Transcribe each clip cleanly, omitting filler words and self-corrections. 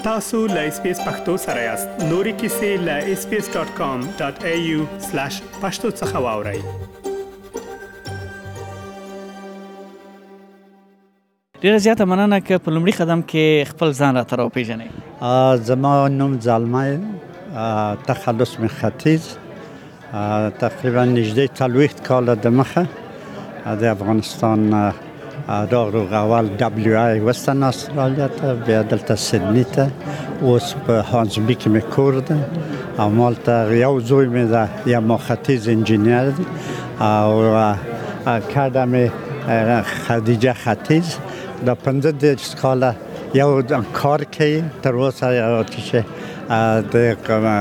tasu.lspacepakhtosarayast nori kisi.lspace.com.au/pashto-sakhawauri. ډیره زیاته مننه که په لومړي قدم کې خپل ځان راته راوپېژنئ. زما نوم زلمه تخلص من ختیځ تقریبا نږدې 40 کاله دمخه د افغانستان راغلو اول WA وسترن استرالیا ته بیا دلته سیدنی ته اوس په هانزبی کې مې کور ده او مالته یو زوی مې ده یا ما ختیځ انجینیر دی او کارده مې خدیجه ختیځ دا 15 کاله یو کار کوي تر اوسه چې د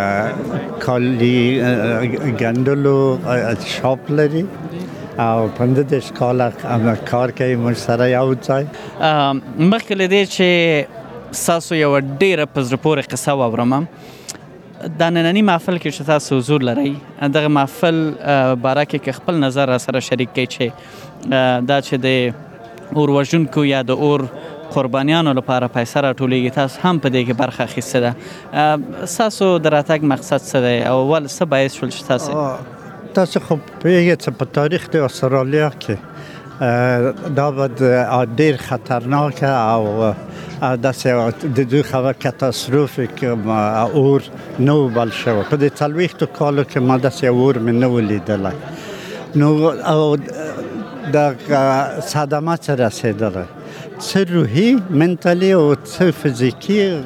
کالی ګندلو شاپ لري او 15 کاله کار کوي موږ سره یو ځای. مخکې له دې چې ستاسو یوه ډېره په زړه پورې قصه واورم، دا ننني محفل کې چې تاسو حضور لرئ دغه محفل باره کې که خپل نظر را سره شریک کړئ چې دا چې د اور وژونکو یا د اور قربانیانو لپاره پیسې راټولیږي، تاسو هم په دې کې برخه اخیستې ده. ستاسو د راتګ مقصد څه دی او ول څه باعث شول چې تاسو خو پوهیږئ چې په تاریخ د استرالیا کې دا به ډېر خطرناکه او داسې د دوی خبر کاتاستروفیک اور نه وبل شوی. په دې 40 کالو کې ما داسې اور مې نه و لیدلی نو او د صدمه څه رسېدلی، څه روحي منتالي او څه فزیکي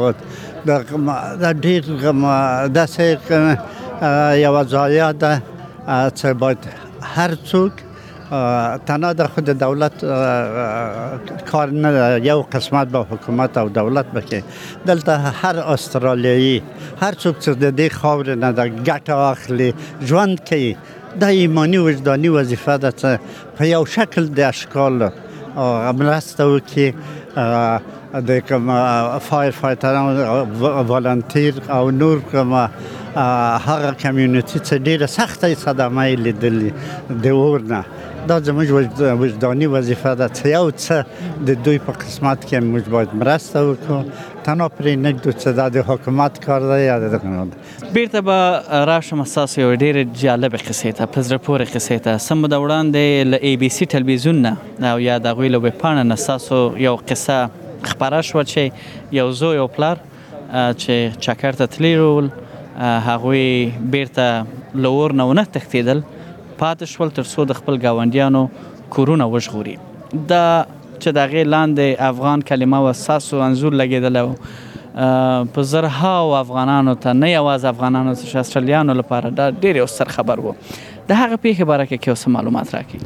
دا ډېر داسې یوه ضایعه ده چې باید هر څوک تنها د خود دولت کار نه، یو قسمت با حکومت او دولت بکې دلته هر استرالیایی هر څوک چې د دې خاورې نه د ګټه اخلي ژوند کوي دا ایمانی وجداني وظیفه ده چې په یو شکل د اشکال مرسته وکړي د کوم فایر فایټران والنتیر او نور کوم هغه کمیونټي چې ډېره سخته صدمه یې لیدلې د اور نه. دا زموږ وجداني وظیفه ده چې یو څه د دوی په قسمت کې موږ باید مرسته وکړو، تنها پرې نږدو چې دا د حکومت کار دی یا د بیرته به راشم ستاسو یوه ډېرې جالبه قصې ته، په زړه پورې قصې ته. څه موده وړاندې له ABC ټلویزیون نه او یا د هغوی له ویبپاڼې نه ستاسو یو قصه خپره شوه چې یو زوی او پلار چې چکر ته تللي ول هغوی بیرته له اور نه ونه تښتېدل، پاتې شول تر څو د خپل ګاونډیانو کورونه وژغوري. دا چې د هغې لاندې افغان کلمه وه ستاسو انځور لګېدلی و په زرهاو افغانانو ته، نه یوازې افغانانو ته چې استرالیانو لپاره دا ډېر یو ستر خبر و. د هغه پیښې باره کې یو څه معلومات راکړئ.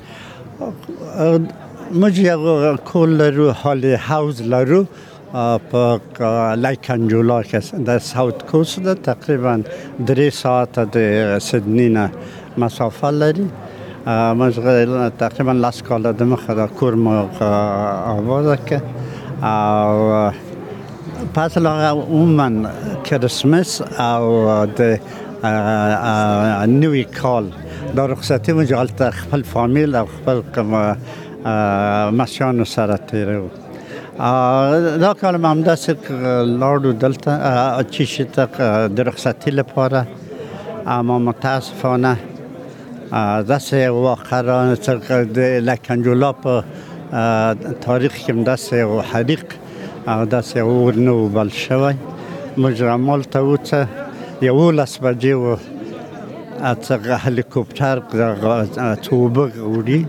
موږ یو کور لرو، هالی هاوز لرو په لایک انجولا کې د ساوت کوست ده، تقریبا 3 ساعته د سیدنی نه مسافه لري. موږ تقریبا 10 کاله دمخه دا کور ما آباد که او پس عموما کریسمس او د نوی کال دا رخصتی موږ هلته خپل فامیل او خپل مسیانو سره تیرو. دا کال ما همداسې لاړو دلته چیشي ته د رخصتي لپاره، اما متاسفانه داسې واقع را د لکنجولا په تاریخ کې همداسې یو حریق او داسې اور نه وبل شوی. موږ همالته وو چې 11 بجې و چې هلیکوپټر چې اوبه وړي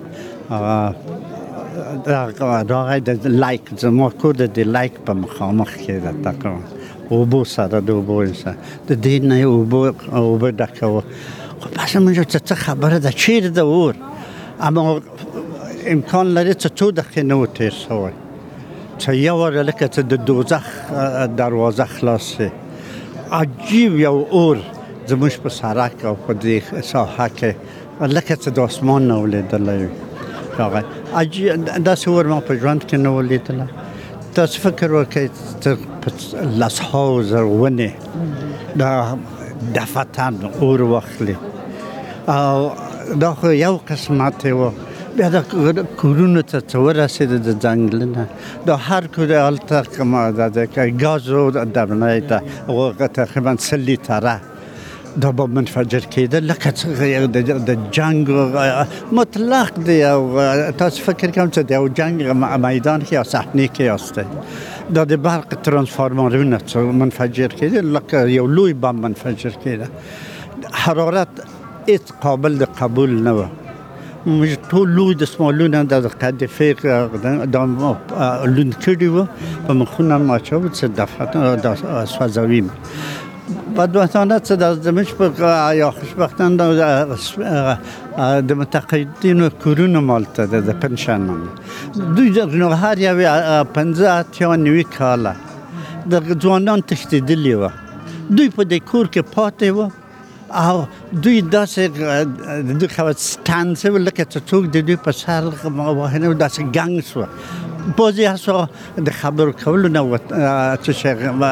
راغی د لایک، زما کور د لایک په مخامخ کې ده، تقریبا اوبو سره د اوبو سره د دې نه اوبه ډکه وه. خو پس موږ څه خبره ده چیرې د اور، اما امکان لري چې 2 دقیقې نه و تېر شوی چې یو واره لکه چې د دوزخ دروازه خلاص شي. عجیب یو اور زموږ په سړک او په دې ساحه کې لکه چې د اسمان نه ولیدلی راغی. داسې اور ما په ژوند کې نه ولیدلی. تاسو فکر وکړئ چې په 10,000 ونې دا دفتن اور واخلي او دا خو یو قسمت و بیا د کورونو ته څه ورسېده د ځنګلونه دا هر کور هلته د ګازو درنی ته هغه تقریبا 100 لیتره دا به منفجر کېده لکه څنګه د جنګ مطلق دی او تاسو فکر کوم چې د یو جنګ میدان کې یا صحنې کې یاستئ دا د برق ترانسفارمرونه منفجر کېده لکه یو لوی بم منفجر کېده حرارت هیڅ قابل د قبول نه و موږ ټول لوی دسمالونه د قذیفې دا لوند کړي وو په مخونه مو اچوو چې د سوځوي بدبختانه څه زموږ په یا خوشبختانه د متقاعدینو کورونه مالته د پنشن دوی نو هر یو 15 یا 90 کاله د ځوانان تښتېدلي وو دوی په دې کور کې پاتې وو او دوی داسې د دوی خو ستانس لکه چې څوک د دوی په سر وهنه داسې ګنګ شو بعضی هسا د خبر کولو نه چې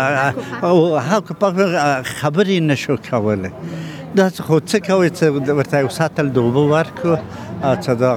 خبرې نشو کولی دا خو څه کوي چې ورته یو ساتل د اوبه ورکړو چې دا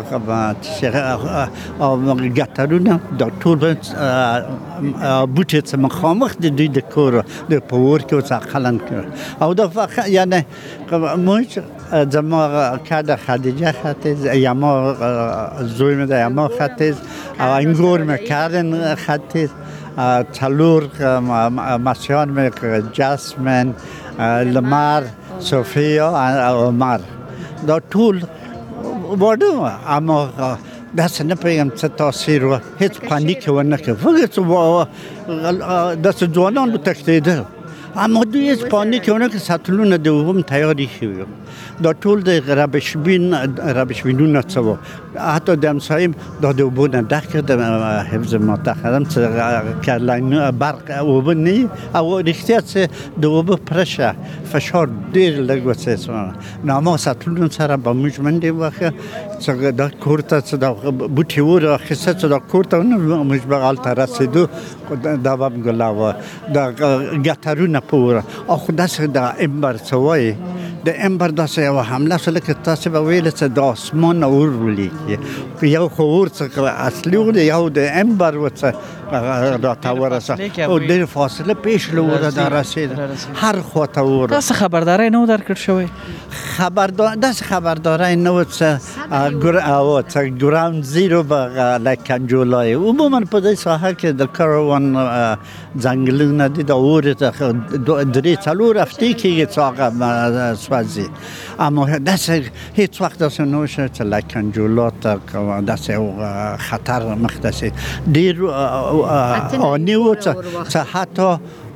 ګټرونه دا ټول بوټي چې مخامخ د دوی د کور د په ور کې څه قلن کړ او دا یعنی موږ زما کاده خدیجه خطیز یما زوی مې د یما خطیز او انګور مې کارن خطیز تلور مسیان مې جاسمن لمر صوفیا او عمر دا ټول وړو اما داسې نه پوهېږم څه تاثیر و هېڅ پانیک ونه کړ فکر چې داسې ځوانان وتښتېدل اما دوی هېڅ پانیک ونه کړ ساتلونه د اوبه تیار ایښي وو دا ټول د ربشبینونه څه وو حتی د همسایه دا د اوبو نه ډک د حفظ متخدم چې برق اوبه نه او رښتیا چې د اوبه پرشه فشار ډېر لږ وڅېڅونه نو ما ساتلونو سره به موږ منډې وکړه چې دا کور ته چې دا بوټي وراخیسته چې دا کور ته موږ به هلته رسېدو دا به هم ګلاوه دا ګټرونه په وره او خو داسې د امبر څه وایي د امبر داسې یوه حمله شوه لکه تاسې به ویلې چې د اسمان نه اور ولیکي یو خو اور څخه اصلي اور یو د امبر و څه راته ورسه او ډېر فاصله پیش له اوره دا رسېده هر خوا ته اور داسې خبرداری نه و درکړل شوی داسې خبرداری نه و چې ګراوند زیرو به لکه جولای عموما په دې ساحه کې د کاروان ځنګلونه دي د اور درې څلور هفتې کېږي چې هغه سوځي اما داسې هېڅ وخت داسې نه وشوه چې لکه جولا ته داسې خطر مخ ته شي ډېر آنی و چې حتی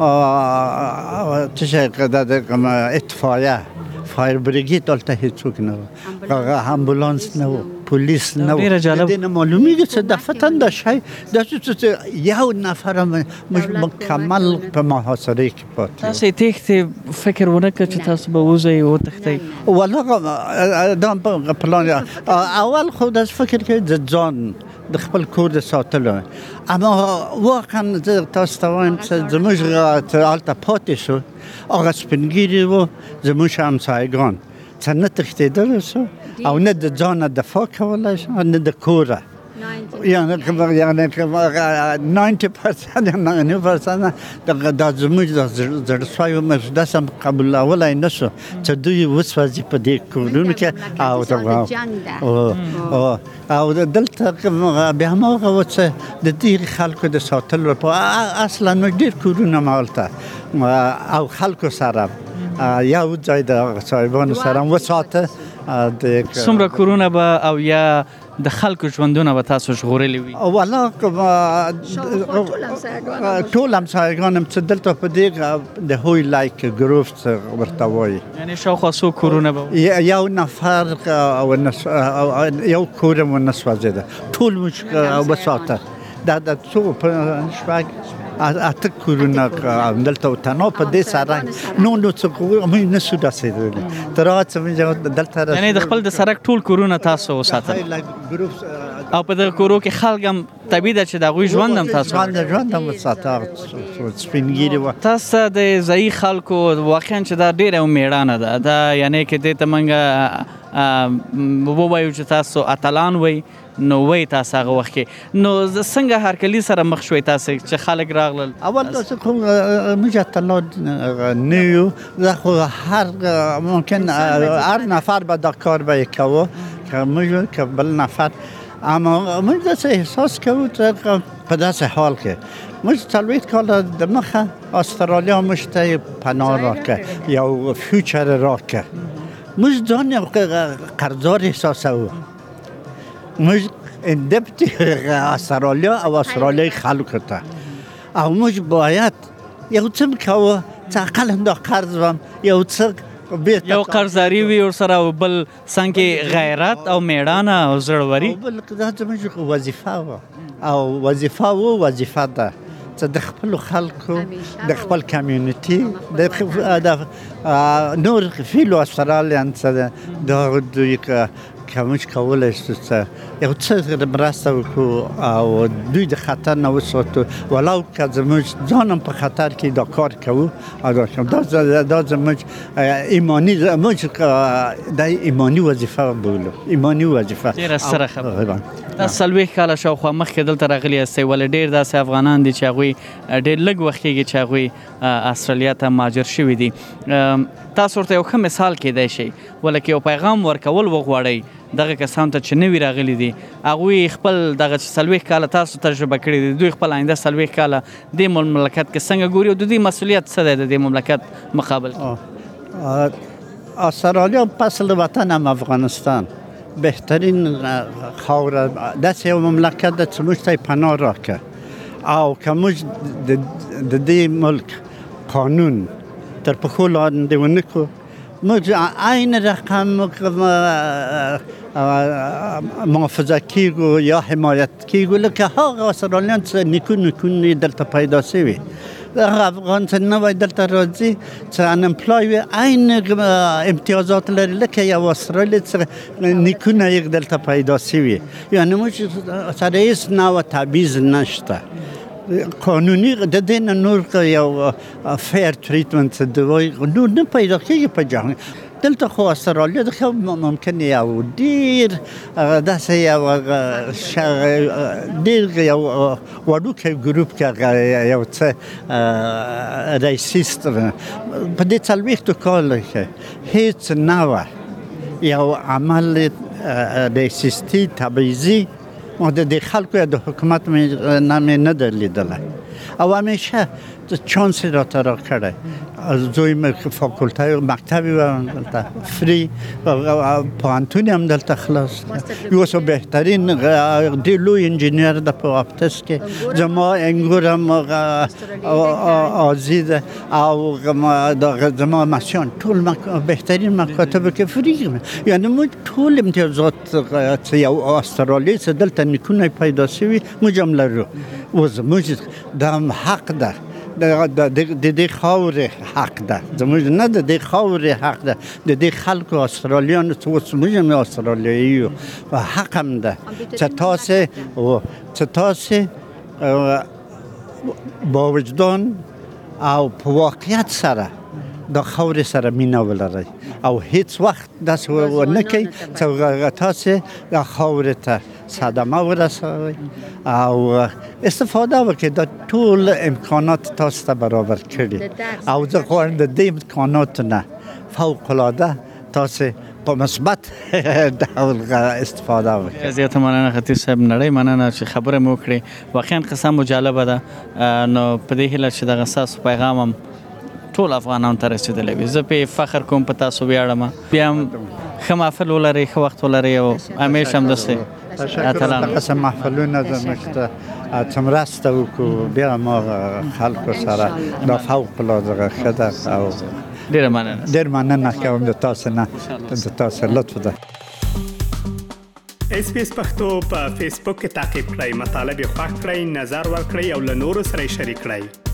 اطفایه فایر بریگید دلته هیڅوک نه و امبولانس نه و پولیس نه و دې نه معلومیږي چې دفتن د شی داسې چې یو نفر مکمل په محاصره کې پاتې تاسې تېښتې فکر ونه کړ چې تاسو به وځئ وتښتئ والله دا پلان اول خو داسې فکر کوي د ځان د خپل کور د ساتلو اما واقعا تاسو ته وایم چې زموږ هلته پاتې شو هغه سپینګیري و زموږ همسایګان چې نه تښتېدلی شو او نه د ځانه دفاع کولی شو نه د کوره یعنی 90% دا زموږ د زړه سویو مجلس هم قبولولی نه شو چې دوی وسوځي په دې کورونو کې او دلته بیا هماغه و چې د ډېرو خلکو د ساتلو لپاره اصلا ډېر کورونه مالته او خلکو سره یو ځای د صاحبانو سره وساته څومره کورونه به او یا د خلکو ژوندونه به تاسو ژغورلي وي والله ټول همسایګان هم چې دلته په دې د هوی لایک ګروف ورته وایي یعنې شاوخوا څو کورونه به یو نفر یو کور هم ونه سوځېده ټول موږ وساته دا د څو شپږ اته کورونه دلته تنها په دې سړک نو څه موږ نه شو رسېدلی تر هغه چې موږ دلته یعنې د خپل د سړک ټول کورونه تاسو وساتل او په دغه کورو کې خلک هم طبیعي ده چې د هغوی ژوند هم تاسو ژوند هم وساته سپین ګیري وه. تاسو د ځایي خلکو واقعا چې دا ډېره میړانه ده دا یعنی که دې ته موږ ووایو چې تاسو اتلان وئ نو وای تاسو هغه وخت کې نو څنګه هرکلی سره مخ شوي تاسو چې خلک راغلل؟ اول تاسو کوم موږ اتلان نه یو، زه خو هر ممکن هر نفر به دا کار به کوو که موږ که بل نفر، اما موږ داسې احساس کوو په داسې حال کې موږ 40 کال د مخه استرالیا موږ ته پناه راکړه، یو فیوچر راکړه. موږ ځان یو قرضدار احساسوو. موږ اندپتی استرالیا او استرالیای خلکو ته او موږ باید یو څه کوو چې اقل دا قرض هم یو څه یو قرضداري وي ورسره او بل څنګه غیرت او میړانه او زړوري بل دا زموږ وظیفه وه او وظیفه ده چې د خپل خلکو د خپل کمیونټي د نور فیلو استرالیان څخه د دوی که موږ کولی شو چې یو څه مرسته وکړو او دوی د خطر نه وساتو، ولو که زموږ ځان هم په خطر کې دا کار کوو او دا زموږ ایماني دا ایماني وظیفه بولو، ایماني وظیفه. ډېره ستره خبره. دا 40 کاله شاوخوا مخکې دلته راغلي یاستئ، ولې ډېر داسې افغانان دي چې هغوی ډېر لږ وخت کېږي چې هغوی استرالیا ته مهاجر شوي دي. تاسو ورته یو ښه مثال کیدای شئ، ولکه یو پیغام ورکول وغواړئ دغه کسانو ته چې نوي راغلي دي، هغوی خپل دغه 40 کاله تاسو تجربه کړې دي، دوی خپل آینده 40 کاله دې مملکت کې څنګه ګوري او د دوی مسؤلیت څه دی د دې مملکت مقابل کې؟ استرالیا پس له وطن هم افغانستان بهترین خاوره داسې یو مملکت ده چې موږ ته پناه راکړه او که موږ د دې ملک قانون تر پښو لاندې ونه کړو، موږ عین رقم محافظه کیږو یا حمایت کیږو لکه هغه استرالیان چې نیکونه دلته پیدا شوي. هغه افغان چې نوی دلته راځي چې انمپلای وي عین امتیازات لري لکه یو استرالی چې نیکونه یې دلته پیدا شوي. یعنی موږ سره هیڅ نوع تبعیض نشته. قانوني د دې نه نور یو فیر ټریټمنټ دوی نور نه پیدا کېږي په جهان. دلته خو استرالیا د خو ممکن یو ډیر داسې یو ډیر یو وړوکی ګروپ کې یو څه ریسیست په دې 40 کال کې هیڅ نه یو عمل ریسیستي تبعیضي او د خلکو د حکومت نه درلیدله او همیشه چانس را ترا کرده. زوی فاکولتای مکتبی و دلتا فری پانتونی هم دلتا خلاص یوسو بهترین دیلوی انجینیر دا پاپتس که زما انگورم آزیده او زما مسیان طول بهترین مکاتب که فری یعنی مو طول امتیازات یو استرالی چه دلتا نکونه پیدا شوی مو جمله رو وز مو دام حق ده د دې خاورې حق ده، زموږ نه د دې خاورې حق ده، د دې خلکو استرالیانو چې اوس موږ هم استرالیایي یو حق هم ده چې تاسې با وجدان او په واقعیت سره د خاورې سره مینه ولرئ او هیڅ وخت داسې ونه کوئ چې تاسې د خاورې ته صدمه ورسوئ او استفاده وکړئ. د ټول امکانات تاسو ته برابر کړي او زه غواړم د دې امکاناتو نه فوق‌العاده تاسو په مثبت ډول استفاده وکړئ. زیاته مننه خطیب صاحب، نړۍ مننه چې خبره مو وکړې. واقعا قصه مو جالبه ده، نو په دې هیله چې دغه ستاسو پیغام هم ټول افغانانو ته رسېدلی وي. زه پرې فخر کوم، په تاسو ویاړم. بیا هم ښه محفل ولرئ، ښه وخت ولرئ او همیشه همداسې اتلان. دغسې محفلونه زموږ ته چې مرسته وکړو بیا ما خلکو سره دا فوق‌العاده ښه ده او ډېر مننه کوم د تاسو نه، د تاسو لطف ده. SBS پښتو په فیسبوک کې تعقیب کړئ، مطالب یې خوښ کړئ، نظر ورکړئ او له نورو سره یې شریک کړئ.